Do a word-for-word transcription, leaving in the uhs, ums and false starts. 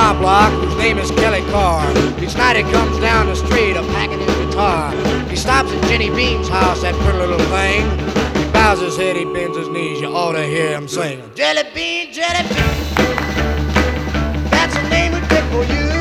my block, whose name is Kelly Carr. Each night he comes down the street a-packing his guitar. He stops at Jenny Bean's house, that pretty little thing. He bows his head, he bends his knees, you ought to hear him sing. Jelly bean, jelly bean, that's the name of dick for you.